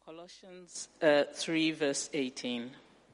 Colossians 3 verse 18.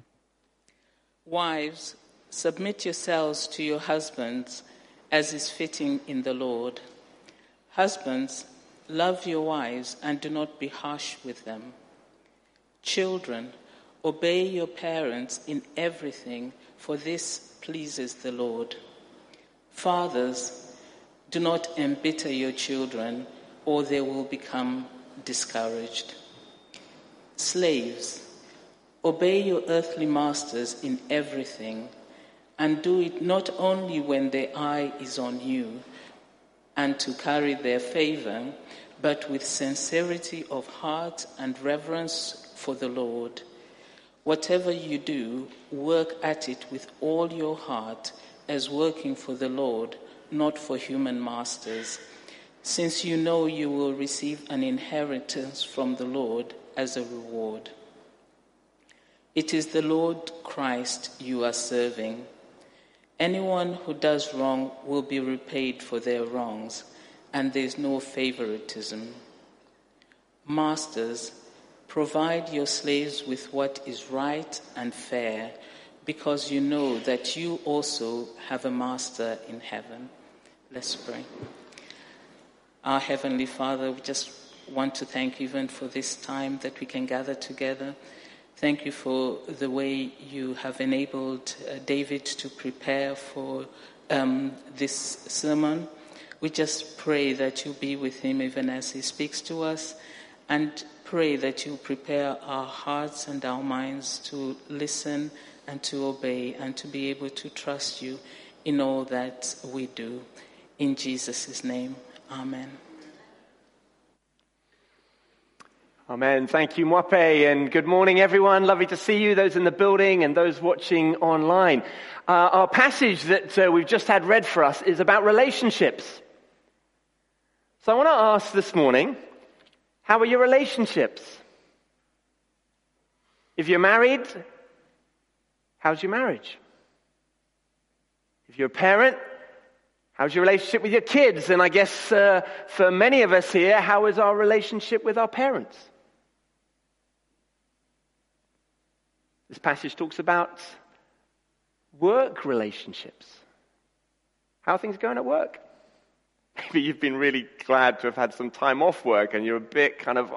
Wives, submit yourselves to your husbands as is fitting in the Lord. Husbands, love your wives and do not be harsh with them. Children, obey your parents in everything, for this pleases the Lord. Fathers, do not embitter your children, or they will become discouraged. Slaves, obey your earthly masters in everything, and do it not only when their eye is on you, and to carry their favor, but with sincerity of heart and reverence for the Lord. Whatever you do, work at it with all your heart, as working for the Lord, not for human masters, since you know you will receive an inheritance from the Lord as a reward. It is the Lord Christ you are serving. Anyone who does wrong will be repaid for their wrongs, and there is no favoritism. Masters, provide your slaves with what is right and fair, because you know that you also have a master in heaven. Let's pray. Our Heavenly Father, we just want to thank you even for this time that we can gather together. Thank you for the way you have enabled David to prepare for this sermon. We just pray that you be with him even as he speaks to us, and pray that you prepare our hearts and our minds to listen and to obey and to be able to trust you in all that we do. In Jesus' name, amen. Amen. Thank you, Mwape, and good morning, everyone. Lovely to see you, those in the building and those watching online. Our passage that we've just had read for us is about relationships. So I want to ask this morning, how are your relationships? If you're married, how's your marriage? If you're a parent, how's your relationship with your kids? And I guess for many of us here, how is our relationship with our parents? This passage talks about work relationships. How are things going at work? Maybe you've been really glad to have had some time off work and you're a bit kind of,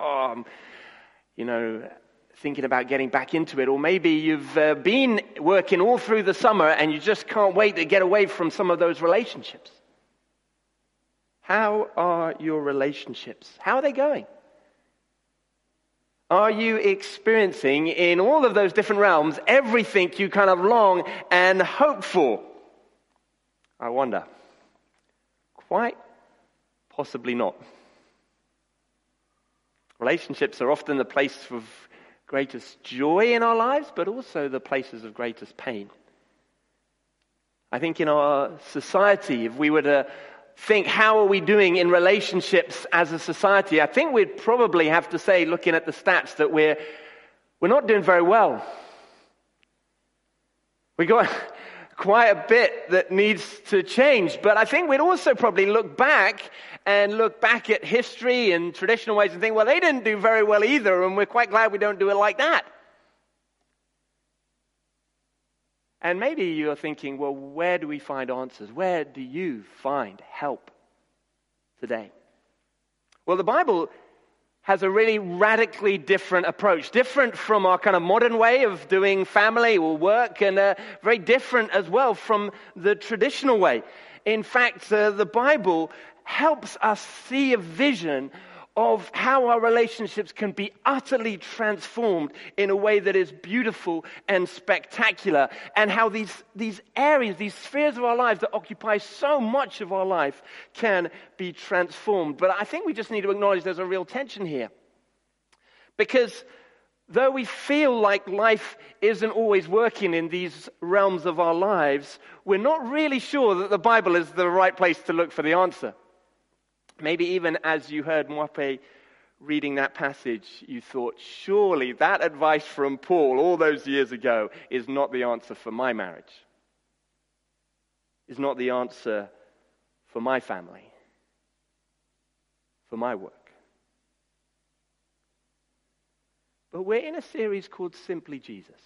thinking about getting back into it. Or maybe you've been working all through the summer and you just can't wait to get away from some of those relationships. How are your relationships? How are they going? Are you experiencing in all of those different realms everything you kind of long and hope for? I wonder. Quite possibly not. Relationships are often the place of greatest joy in our lives, but also the places of greatest pain. I think in our society, if we were to think, how are we doing in relationships as a society? I think we'd probably have to say, looking at the stats, that we're not doing very well. We got quite a bit that needs to change, but I think we'd also probably look back at history and traditional ways and think, well, they didn't do very well either, and we're quite glad we don't do it like that. And maybe you're thinking, well, where do we find answers? Where do you find help today? Well, the Bible has a really radically different approach, different from our kind of modern way of doing family or work, and very different as well from the traditional way. In fact, the Bible helps us see a vision of how our relationships can be utterly transformed in a way that is beautiful and spectacular, and how these areas, these spheres of our lives that occupy so much of our life can be transformed. But I think we just need to acknowledge there's a real tension here. Because though we feel like life isn't always working in these realms of our lives, we're not really sure that the Bible is the right place to look for the answer. Maybe even as you heard Mwape reading that passage, you thought, surely that advice from Paul all those years ago is not the answer for my marriage, is not the answer for my family, for my work. but we're in a series called Simply Jesus.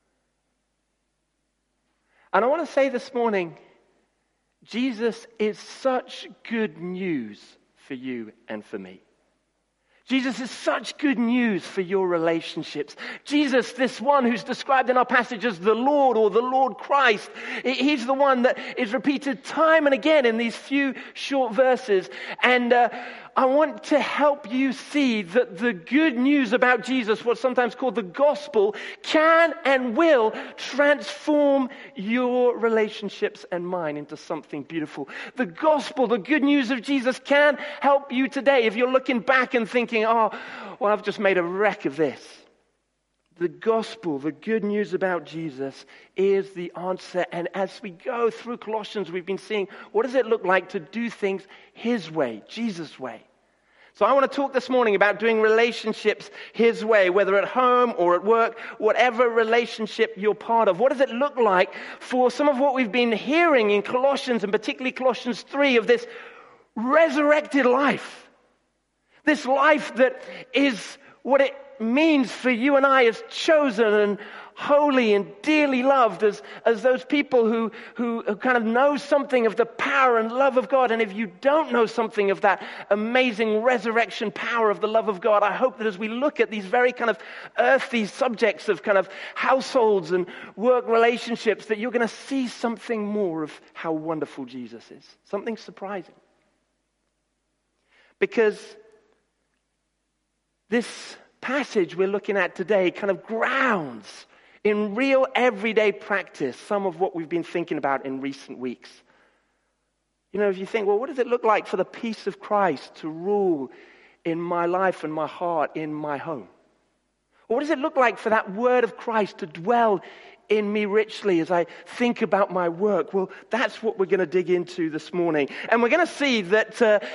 And I want to say this morning, Jesus is such good news for you and for me. Jesus is such good news for your relationships. Jesus, this one who's described in our passage as the Lord or the Lord Christ, he's the one that is repeated time and again in these few short verses. And I want to help you see that the good news about Jesus, what's sometimes called the gospel, can and will transform your relationships and mine into something beautiful. The gospel, the good news of Jesus, can help you today. If you're looking back and thinking, oh, well, I've just made a wreck of this. The gospel, the good news about Jesus, is the answer. And as we go through Colossians, we've been seeing, what does it look like to do things His way, Jesus' way? So I want to talk this morning about doing relationships His way, whether at home or at work, whatever relationship you're part of. What does it look like for some of what we've been hearing in Colossians, and particularly Colossians 3, of this resurrected life? This life that is what it means for you and I as chosen and holy and dearly loved, as those people who kind of know something of the power and love of God. And if you don't know something of that amazing resurrection power of the love of God, I hope that as we look at these very kind of earthy subjects of kind of households and work relationships, that you're going to see something more of how wonderful Jesus is. Something surprising. Because this passage we're looking at today kind of grounds in real everyday practice some of what we've been thinking about in recent weeks. You know, if you think, well, what does it look like for the peace of Christ to rule in my life and my heart, in my home? Or what does it look like for that word of Christ to dwell in me richly as I think about my work? Well, that's what we're going to dig into this morning. And we're going to see that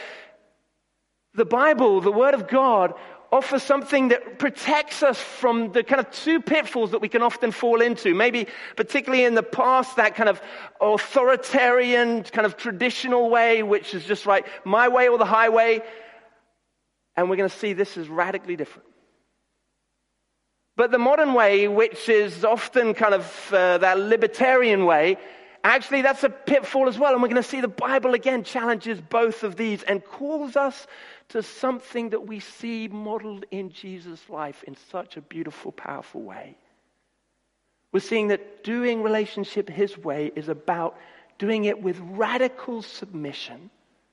the Bible, the Word of God, offers something that protects us from the kind of two pitfalls that we can often fall into. Maybe particularly in the past, that kind of authoritarian, kind of traditional way, which is just right, my way or the highway. And we're going to see this is radically different. But the modern way, which is often kind of that libertarian way, actually that's a pitfall as well. And we're going to see the Bible again challenges both of these and calls us to something that we see modeled in Jesus' life in such a beautiful, powerful way. We're seeing that doing relationship His way is about doing it with radical submission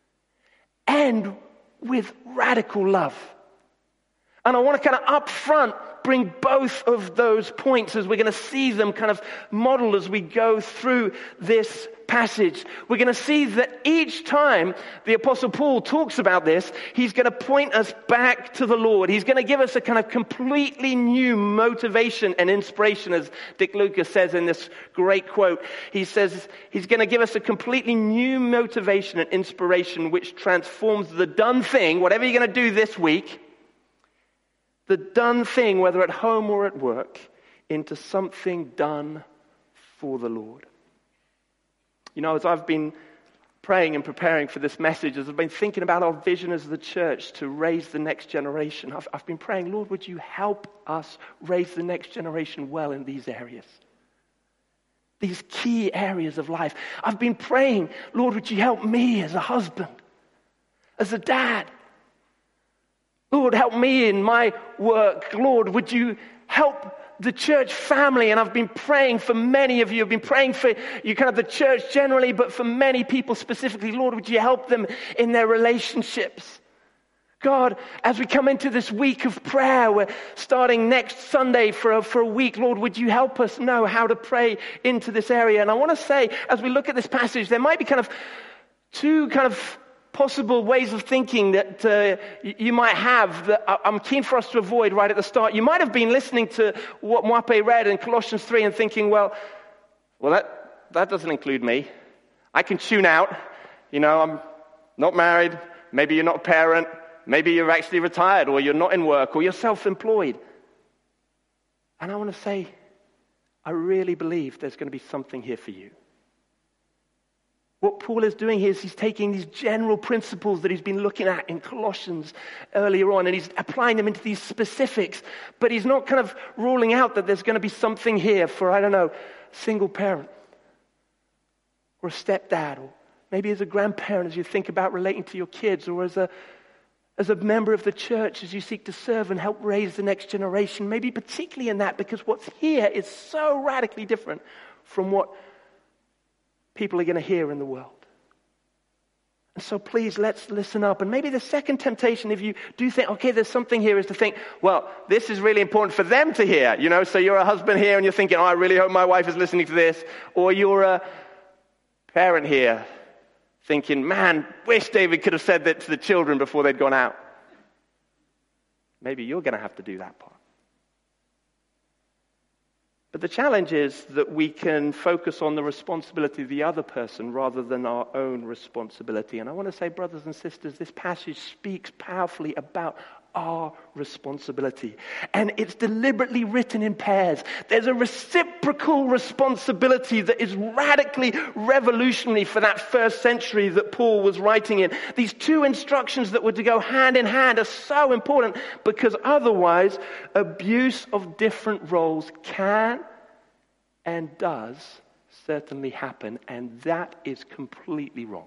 and with radical love. And I want to kind of up front bring both of those points as we're going to see them kind of modeled as we go through this passage. We're going to see that each time the Apostle Paul talks about this, he's going to point us back to the Lord. He's going to give us a kind of completely new motivation and inspiration, as Dick Lucas says in this great quote. He says he's going to give us a completely new motivation and inspiration which transforms the done thing, whatever you're going to do this week, the done thing, whether at home or at work, into something done for the Lord. You know, as I've been praying and preparing for this message, as I've been thinking about our vision as the church to raise the next generation, I've been praying, Lord, would you help us raise the next generation well in these areas? These key areas of life. I've been praying, Lord, would you help me as a husband, as a dad? Lord, help me in my work. Lord, would you help the church family? And I've been praying for many of you. I've been praying for you, kind of the church generally, but for many people specifically. Lord, would you help them in their relationships? God, as we come into this week of prayer, we're starting next Sunday for a week. Lord, would you help us know how to pray into this area? And I want to say, as we look at this passage, there might be kind of two kind of possible ways of thinking that you might have that I'm keen for us to avoid right at the start. You might have been listening to what Mwape read in Colossians 3 and thinking, well, that doesn't include me. I can tune out. You know, I'm not married. Maybe you're not a parent. Maybe you're actually retired, or you're not in work, or you're self-employed. And I want to say, I really believe there's going to be something here for you. What Paul is doing here is he's taking these general principles that he's been looking at in Colossians earlier on, and he's applying them into these specifics. But he's not kind of ruling out that there's going to be something here for, I don't know, a single parent or a stepdad, or maybe as a grandparent as you think about relating to your kids, or as a member of the church as you seek to serve and help raise the next generation. Maybe particularly in that, because what's here is so radically different from what people are going to hear in the world. And so please, let's listen up. And maybe the second temptation, if you do think, okay, there's something here, is to think, well, this is really important for them to hear. So you're a husband here and you're thinking, I really hope my wife is listening to this. Or you're a parent here thinking, man, wish David could have said that to the children before they'd gone out. Maybe you're going to have to do that part. But the challenge is that we can focus on the responsibility of the other person rather than our own responsibility. And I want to say, brothers and sisters, this passage speaks powerfully about our responsibility. And it's deliberately written in pairs. There's a reciprocal responsibility that is radically revolutionary for that first century that Paul was writing in. These two instructions that were to go hand in hand are so important, because otherwise abuse of different roles can and does certainly happen, and that is completely wrong.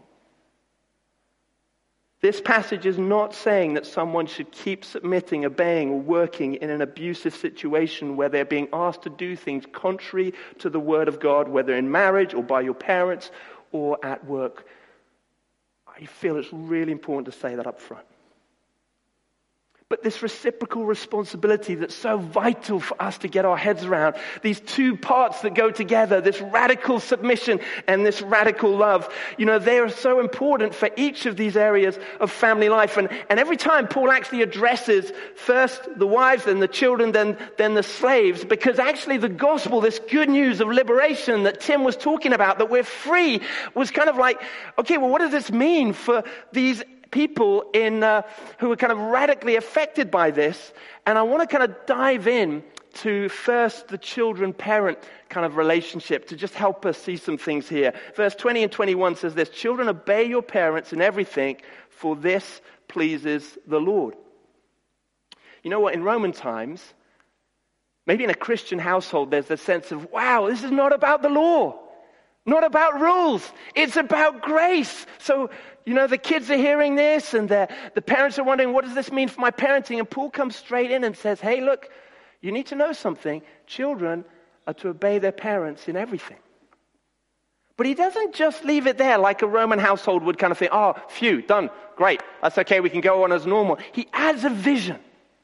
This passage is not saying that someone should keep submitting, obeying, or working in an abusive situation where they're being asked to do things contrary to the Word of God, whether in marriage or by your parents or at work. I feel it's really important to say that up front. But this reciprocal responsibility that's so vital for us to get our heads around, these two parts that go together, this radical submission and this radical love, they are so important for each of these areas of family life. And every time Paul actually addresses first the wives, then the children, then the slaves, because actually the gospel, this good news of liberation that Tim was talking about, that we're free, was kind of like, okay, well, what does this mean for these people who are kind of radically affected by this? And I want to kind of dive in to first the children-parent kind of relationship to just help us see some things here. Verse 20 and 21 says this: "Children, obey your parents in everything, for this pleases the Lord." You know what? In Roman times, maybe in a Christian household, there's a sense of, wow, this is not about the law. Not about rules. It's about grace. So, the kids are hearing this, and the parents are wondering, what does this mean for my parenting? And Paul comes straight in and says, hey, look, you need to know something. Children are to obey their parents in everything. But he doesn't just leave it there like a Roman household would kind of think, oh, phew, done, great, that's okay, we can go on as normal. He adds a vision.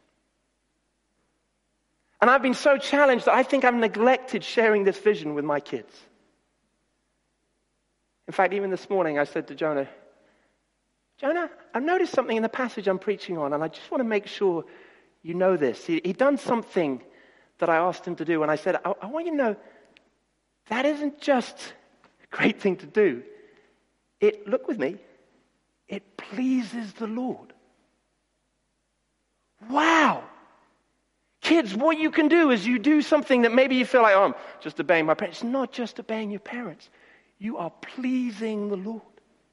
And I've been so challenged that I think I've neglected sharing this vision with my kids. In fact, even this morning I said to Jonah, I've noticed something in the passage I'm preaching on, and I just want to make sure you know this. He'd done something that I asked him to do, and I said, I want you to know, that isn't just a great thing to do. Look with me, it pleases the Lord. Wow! Kids, what you can do is you do something that maybe you feel like, I'm just obeying my parents. It's not just obeying your parents. You are pleasing the Lord.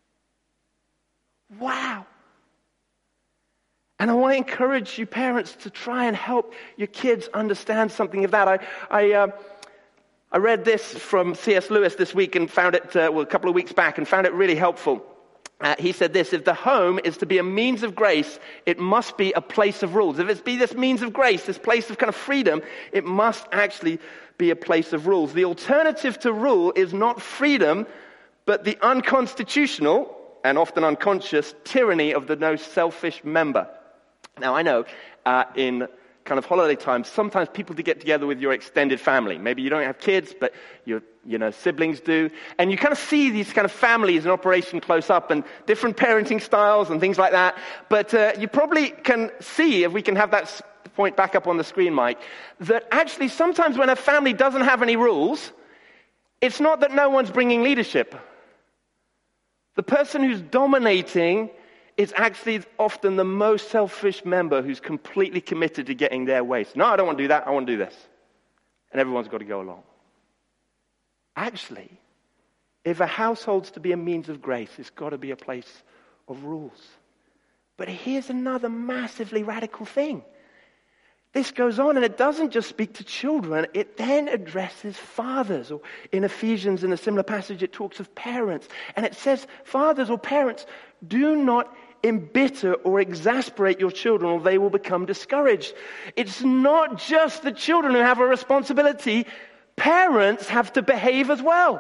Wow. And I want to encourage you parents to try and help your kids understand something of that. I read this from C.S. Lewis this week and found it, a couple of weeks back, and found it really helpful. He said this: if the home is to be a means of grace, it must be a place of rules. If it's be this means of grace, this place of kind of freedom, it must actually be a place of rules. The alternative to rule is not freedom, but the unconstitutional and often unconscious tyranny of the most selfish member. Now, I know in kind of holiday time, sometimes people to get together with your extended family. Maybe you don't have kids, but your siblings do. And you kind of see these kind of families in operation close up, and different parenting styles and things like that. But you probably can see, if we can have that point back up on the screen, Mike, that actually sometimes when a family doesn't have any rules, it's not that no one's bringing leadership. The person who's dominating is actually often the most selfish member who's completely committed to getting their way. So, no, I don't want to do that, I want to do this. And everyone's got to go along. Actually, If a household's to be a means of grace, it's got to be a place of rules. But here's another massively radical thing. This goes on, and it doesn't just speak to children, it then addresses fathers. Or in Ephesians, in a similar passage, it talks of parents. And it says, fathers or parents, do not embitter or exasperate your children, or they will become discouraged. It's not just the children who have a responsibility. Parents have to behave as well.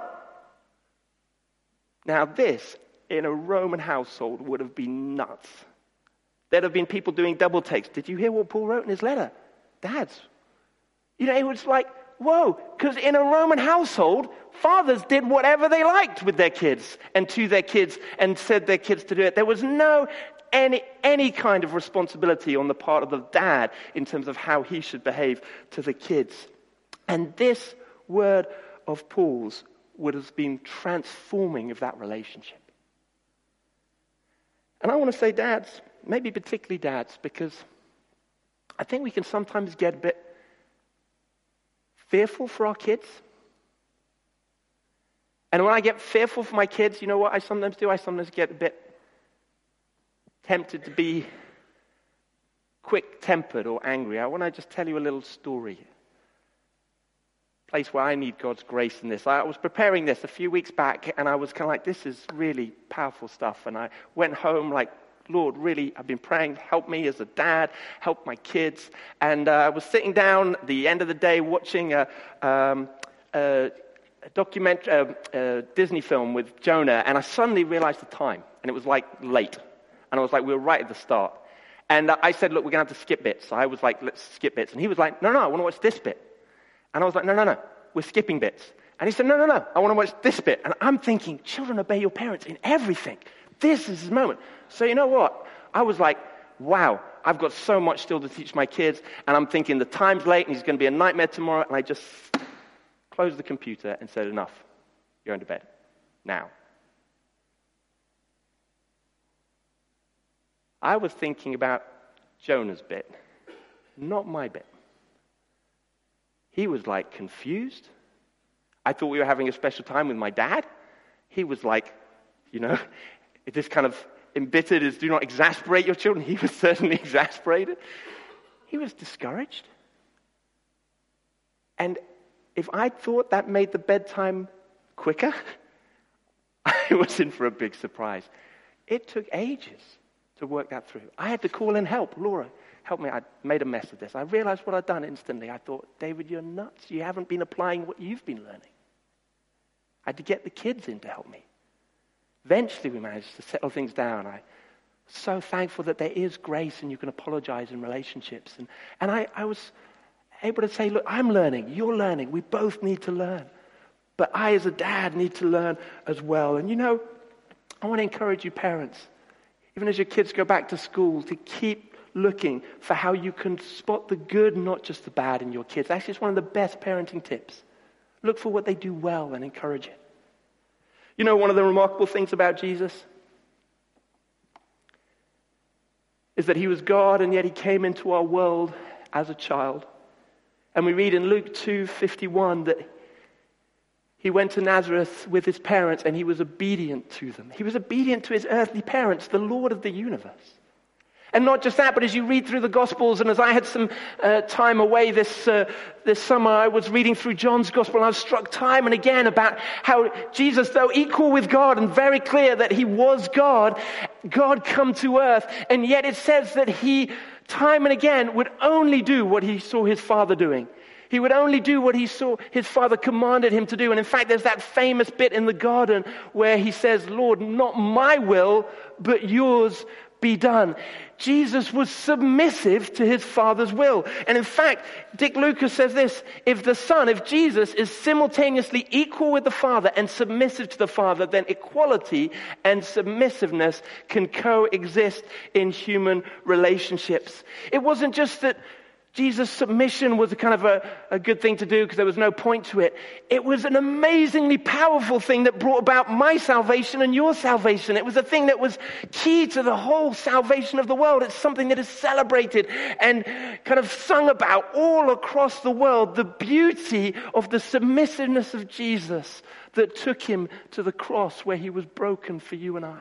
Now this, in a Roman household, would have been nuts. There'd have been people doing double takes. Did you hear what Paul wrote in his letter? Dads. It was like, whoa, because in a Roman household, fathers did whatever they liked with their kids and to their kids and said their kids to do it. There was no any kind of responsibility on the part of the dad in terms of how he should behave to the kids. And this word of Paul's would have been transforming of that relationship. And I want to say, dads, maybe particularly dads, because I think we can sometimes get a bit fearful for our kids. And when I get fearful for my kids, you know what I sometimes do? I sometimes get a bit tempted to be quick-tempered or angry. I want to just tell you a little story. Place where I need God's grace in this. I was preparing this a few weeks back, and I was kind of like, this is really powerful stuff. And I went home like, Lord, really, I've been praying, help me as a dad, help my kids. And I was sitting down at the end of the day watching a Disney film with Jonah, and I suddenly realized the time, and it was like late. And I was like, we were right at the start. And I said, look, we're going to have to skip bits. So I was like, let's skip bits. And he was like, no, I want to watch this bit. And I was like, no, we're skipping bits. And he said, no, I want to watch this bit. And I'm thinking, children obey your parents in everything. This is his moment. So you know what? I was like, wow, I've got so much still to teach my kids. And I'm thinking the time's late and he's going to be a nightmare tomorrow. And I just closed the computer and said, enough. You're going to bed. Now. I was thinking about Jonah's bit, not my bit. He was like confused. I thought we were having a special time with my dad. He was like, this kind of embittered is do not exasperate your children. He was certainly exasperated. He was discouraged. And if I thought that made the bedtime quicker, I was in for a big surprise. It took ages to work that through. I had to call in help. Laura, help me. I made a mess of this. I realized what I'd done instantly. I thought, David, you're nuts. You haven't been applying what you've been learning. I had to get the kids in to help me. Eventually, we managed to settle things down. I'm so thankful that there is grace and you can apologize in relationships. And I was able to say, look, I'm learning. You're learning. We both need to learn. But I, as a dad, need to learn as well. And I want to encourage you parents, even as your kids go back to school, to keep looking for how you can spot the good, not just the bad in your kids. Actually, it's one of the best parenting tips. Look for what they do well and encourage it. One of the remarkable things about Jesus is that he was God and yet he came into our world as a child. And we read in Luke 2:51 that he went to Nazareth with his parents and he was obedient to them. He was obedient to his earthly parents, the Lord of the universe. And not just that, but as you read through the Gospels, and as I had some time away this summer, I was reading through John's Gospel, and I was struck time and again about how Jesus, though equal with God and very clear that he was God come to earth, and yet it says that he, time and again, would only do what he saw his Father doing. He would only do what he saw his Father commanded him to do. And in fact, there's that famous bit in the garden where he says, Lord, not my will, but yours be done. Jesus was submissive to his Father's will. And in fact, Dick Lucas says this, if Jesus is simultaneously equal with the Father and submissive to the Father, then equality and submissiveness can coexist in human relationships. It wasn't just that Jesus' submission was a kind of a good thing to do because there was no point to it. It was an amazingly powerful thing that brought about my salvation and your salvation. It was a thing that was key to the whole salvation of the world. It's something that is celebrated and kind of sung about all across the world. The beauty of the submissiveness of Jesus that took him to the cross where he was broken for you and I.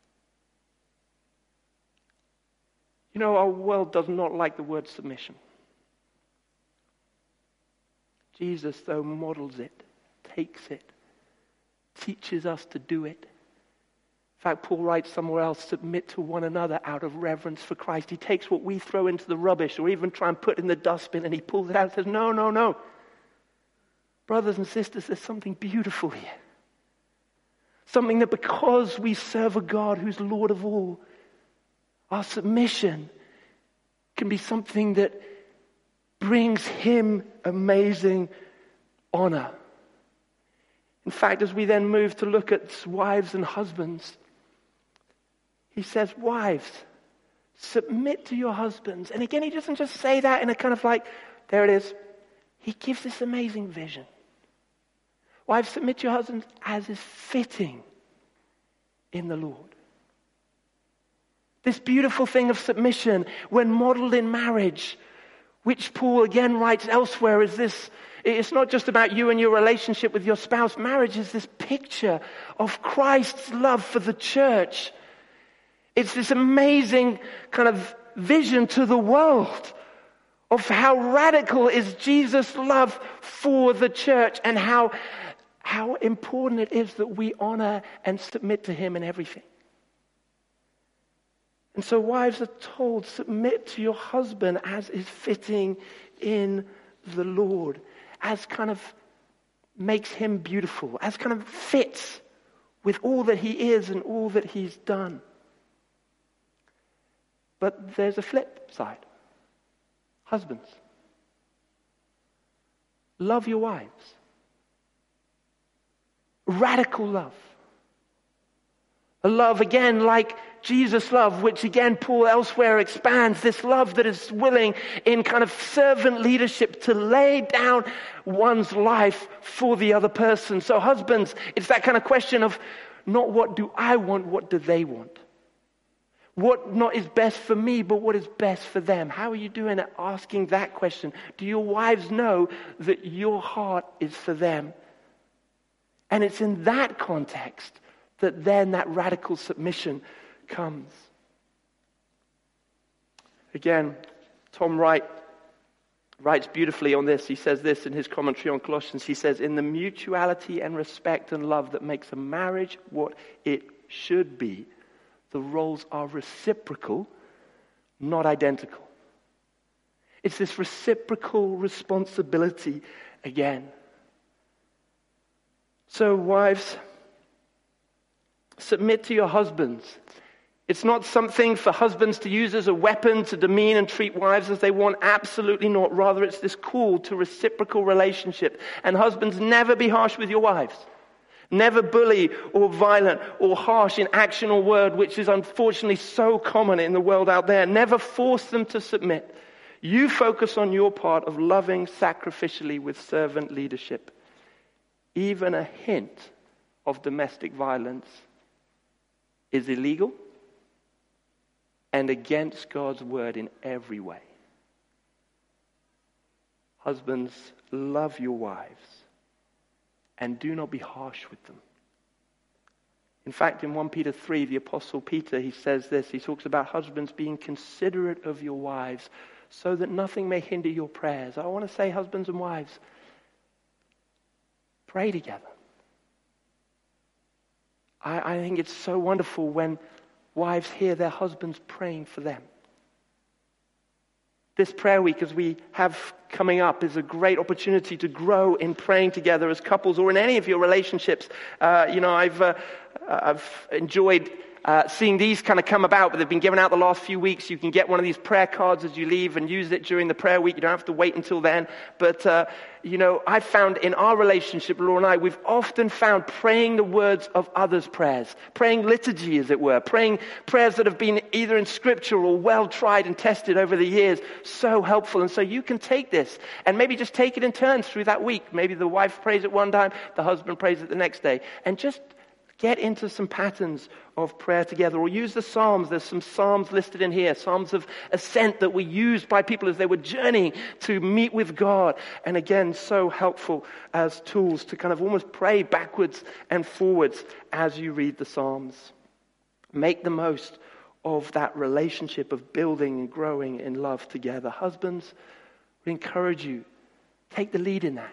You know, our world does not like the word submission. Jesus, though, models it, takes it, teaches us to do it. In fact, Paul writes somewhere else, submit to one another out of reverence for Christ. He takes what we throw into the rubbish or even try and put in the dustbin and he pulls it out and says, no, no, no. Brothers and sisters, there's something beautiful here. Something that because we serve a God who's Lord of all, our submission can be something that brings him amazing honor. In fact, as we then move to look at wives and husbands, he says, wives, submit to your husbands. And again, he doesn't just say that in a kind of like, there it is. He gives this amazing vision. Wives, submit to your husbands as is fitting in the Lord. This beautiful thing of submission, when modeled in marriage, which Paul again writes elsewhere, is this, it's not just about you and your relationship with your spouse. Marriage is this picture of Christ's love for the church. It's this amazing kind of vision to the world of how radical is Jesus' love for the church and how important it is that we honor and submit to him in everything. And so wives are told, submit to your husband as is fitting in the Lord, as kind of makes him beautiful, as kind of fits with all that he is and all that he's done. But there's a flip side. Husbands, love your wives. Radical love. A love, again, like Jesus' love, which again Paul elsewhere expands, this love that is willing in kind of servant leadership to lay down one's life for the other person. So husbands, it's that kind of question of not what do I want, what do they want? What not is best for me, but what is best for them? How are you doing at asking that question? Do your wives know that your heart is for them? And it's in that context that then that radical submission comes. Again, Tom Wright writes beautifully on this. He says this in his commentary on Colossians. He says, in the mutuality and respect and love that makes a marriage what it should be, the roles are reciprocal, not identical. It's this reciprocal responsibility again. So wives, submit to your husbands. It's not something for husbands to use as a weapon to demean and treat wives as they want. Absolutely not. Rather, it's this call to reciprocal relationship. And husbands, never be harsh with your wives. Never bully or violent or harsh in action or word, which is unfortunately so common in the world out there. Never force them to submit. You focus on your part of loving sacrificially with servant leadership. Even a hint of domestic violence is illegal and against God's word in every way. Husbands, love your wives and do not be harsh with them. In fact, in 1 Peter 3, the Apostle Peter, he says this. He talks about husbands being considerate of your wives so that nothing may hinder your prayers. I want to say, husbands and wives, pray together. I think it's so wonderful when wives hear their husbands praying for them. This prayer week, as we have coming up, is a great opportunity to grow in praying together as couples or in any of your relationships. I've enjoyed seeing these kind of come about, but they've been given out the last few weeks. You can get one of these prayer cards as you leave and use it during the prayer week. You don't have to wait until then. But, I've found in our relationship, Laura and I, we've often found praying the words of others' prayers, praying liturgy, as it were, praying prayers that have been either in Scripture or well tried and tested over the years, so helpful. And so you can take this and maybe just take it in turns through that week. Maybe the wife prays it one time, the husband prays it the next day, and just get into some patterns of prayer together, or use the Psalms. There's some Psalms listed in here, Psalms of ascent that were used by people as they were journeying to meet with God. And again, so helpful as tools to kind of almost pray backwards and forwards as you read the Psalms. Make the most of that relationship of building and growing in love together. Husbands, we encourage you, take the lead in that.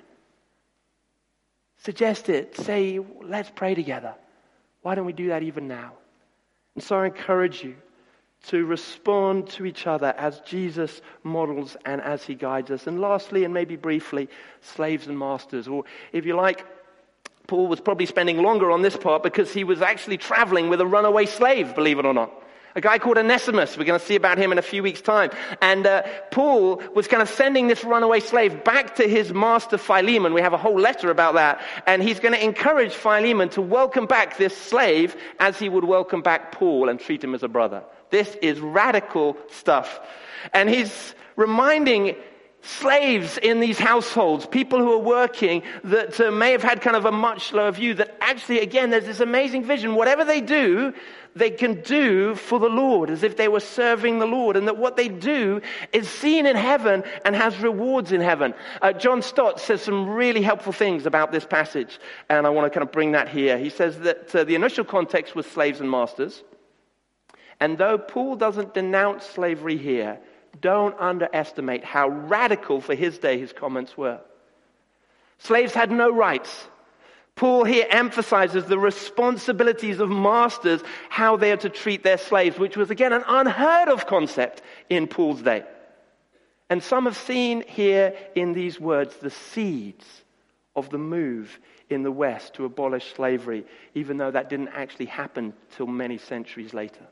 Suggest it. Say, let's pray together. Why don't we do that even now? And so I encourage you to respond to each other as Jesus models and as he guides us. And lastly, and maybe briefly, slaves and masters. Or if you like, Paul was probably spending longer on this part because he was actually traveling with a runaway slave, believe it or not. A guy called Onesimus. We're going to see about him in a few weeks' time. And Paul was kind of sending this runaway slave back to his master Philemon. We have a whole letter about that. And he's going to encourage Philemon to welcome back this slave as he would welcome back Paul and treat him as a brother. This is radical stuff. And he's reminding slaves in these households, people who are working, that may have had kind of a much lower view, that actually, again, there's this amazing vision. Whatever they do, they can do for the Lord, as if they were serving the Lord, and that what they do is seen in heaven and has rewards in heaven. John Stott says some really helpful things about this passage, and I want to kind of bring that here. He says that the initial context was slaves and masters, and though Paul doesn't denounce slavery here, don't underestimate how radical for his day his comments were. Slaves had no rights. Paul here emphasizes the responsibilities of masters, how they are to treat their slaves, which was again an unheard of concept in Paul's day. And some have seen here in these words the seeds of the move in the West to abolish slavery, even though that didn't actually happen till many centuries later.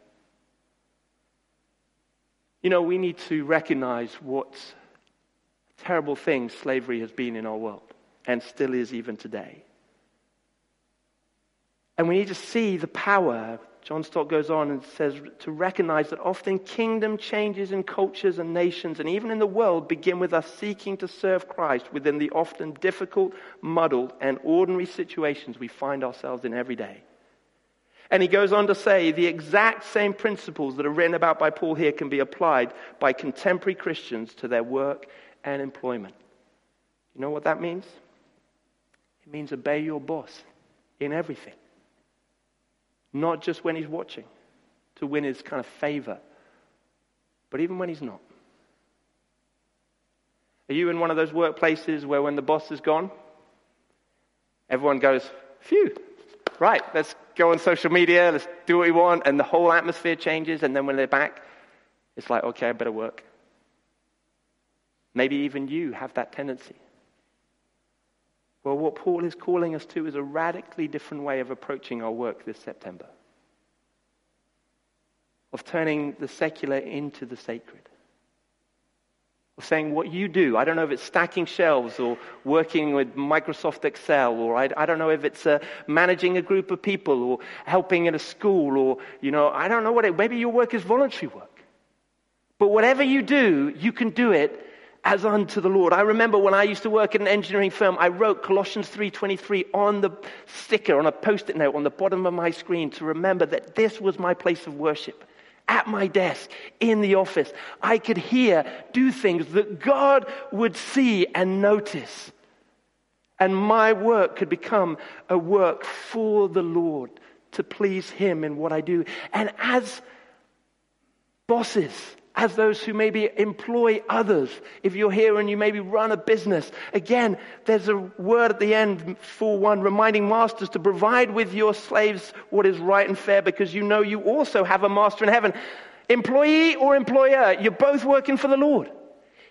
We need to recognize what a terrible thing slavery has been in our world, and still is even today. And we need to see the power. John Stott goes on and says to recognize that often kingdom changes in cultures and nations and even in the world begin with us seeking to serve Christ within the often difficult, muddled, and ordinary situations we find ourselves in every day. And he goes on to say the exact same principles that are written about by Paul here can be applied by contemporary Christians to their work and employment. You know what that means? It means obey your boss in everything. Not just when he's watching to win his kind of favor, but even when he's not. Are you in one of those workplaces where when the boss is gone, everyone goes, phew, right, let's go on social media, let's do what we want, and the whole atmosphere changes, and then when they're back, it's like, okay, I better work. Maybe even you have that tendency. Well, what Paul is calling us to is a radically different way of approaching our work this September. Of turning the secular into the sacred. Of saying what you do, I don't know if it's stacking shelves or working with Microsoft Excel, or I don't know if it's managing a group of people or helping in a school, or, I don't know maybe your work is voluntary work. But whatever you do, you can do it as unto the Lord. I remember when I used to work at an engineering firm, I wrote Colossians 3:23 on the sticker, on a post-it note on the bottom of my screen to remember that this was my place of worship. At my desk, in the office, I could do things that God would see and notice. And my work could become a work for the Lord, to please Him in what I do. And as bosses, as those who maybe employ others, if you're here and you maybe run a business, again, there's a word at the end, 4:1, reminding masters to provide with your slaves what is right and fair, because you know you also have a master in heaven. Employee or employer, you're both working for the Lord.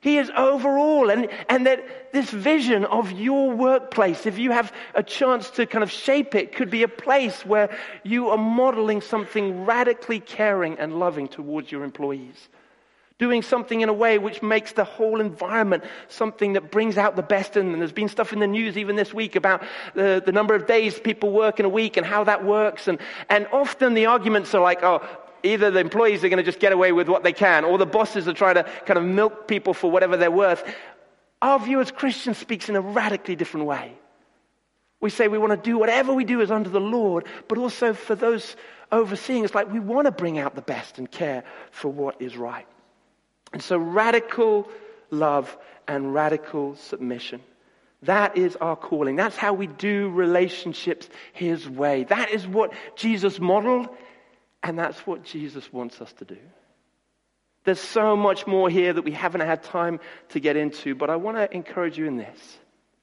He is over all. And that this vision of your workplace, if you have a chance to kind of shape it, could be a place where you are modeling something radically caring and loving towards your employees. Doing something in a way which makes the whole environment something that brings out the best in them. There's been stuff in the news even this week about the number of days people work in a week and how that works. And often the arguments are like, oh, either the employees are going to just get away with what they can, or the bosses are trying to kind of milk people for whatever they're worth. Our view as Christians speaks in a radically different way. We say we want to do whatever we do is under the Lord, but also for those overseeing, it's like we want to bring out the best and care for what is right. And so radical love and radical submission. That is our calling. That's how we do relationships His way. That is what Jesus modeled, and that's what Jesus wants us to do. There's so much more here that we haven't had time to get into, but I want to encourage you in this.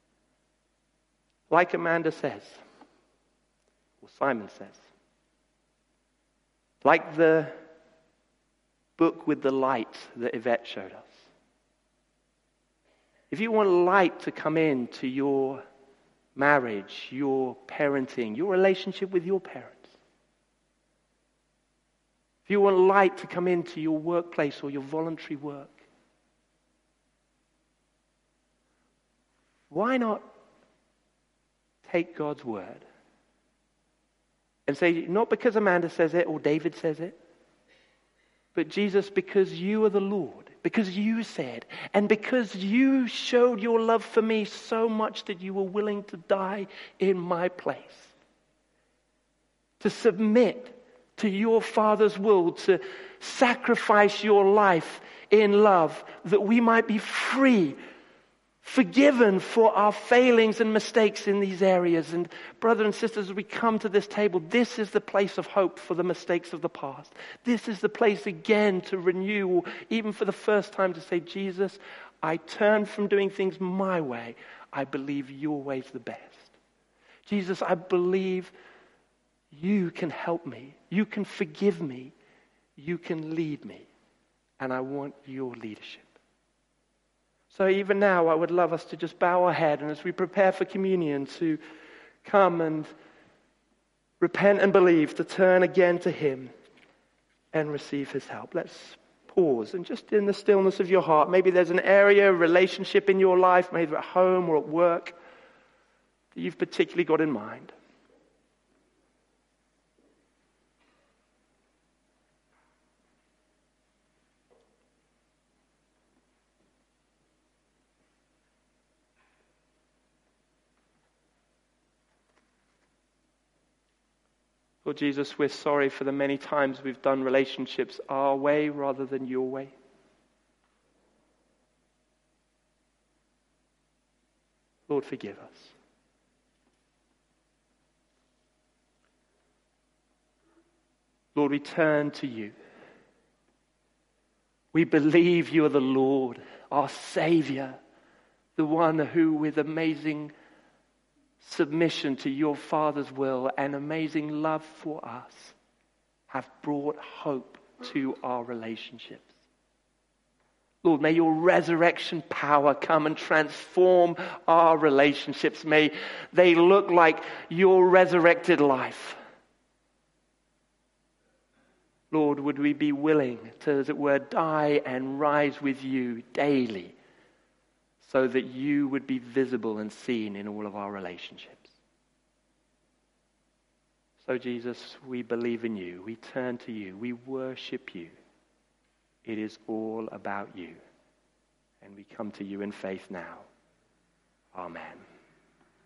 Like Amanda says, or Simon says, like the book with the light that Yvette showed us. If you want light to come into your marriage, your parenting, your relationship with your parents, if you want light to come into your workplace or your voluntary work, why not take God's word and say, not because Amanda says it or David says it, but Jesus, because you are the Lord, because you said, and because you showed your love for me so much that you were willing to die in my place, to submit to your Father's will, to sacrifice your life in love, that we might be free, forgiven for our failings and mistakes in these areas. And brothers and sisters, as we come to this table, this is the place of hope for the mistakes of the past. This is the place again to renew, or even for the first time to say, Jesus, I turn from doing things my way. I believe your way's the best. Jesus, I believe you can help me. You can forgive me. You can lead me. And I want your leadership. So even now, I would love us to just bow our head, and as we prepare for communion, to come and repent and believe, to turn again to Him and receive His help. Let's pause, and just in the stillness of your heart, maybe there's an area, a relationship in your life, maybe at home or at work, that you've particularly got in mind. Lord Jesus, we're sorry for the many times we've done relationships our way rather than your way. Lord, forgive us. Lord, we turn to you. We believe you are the Lord, our Savior, the one who with amazing submission to your Father's will and amazing love for us have brought hope to our relationships. Lord, may your resurrection power come and transform our relationships. May they look like your resurrected life. Lord, would we be willing to, as it were, die and rise with you daily, so that you would be visible and seen in all of our relationships. So Jesus, we believe in you. We turn to you. We worship you. It is all about you. And we come to you in faith now. Amen.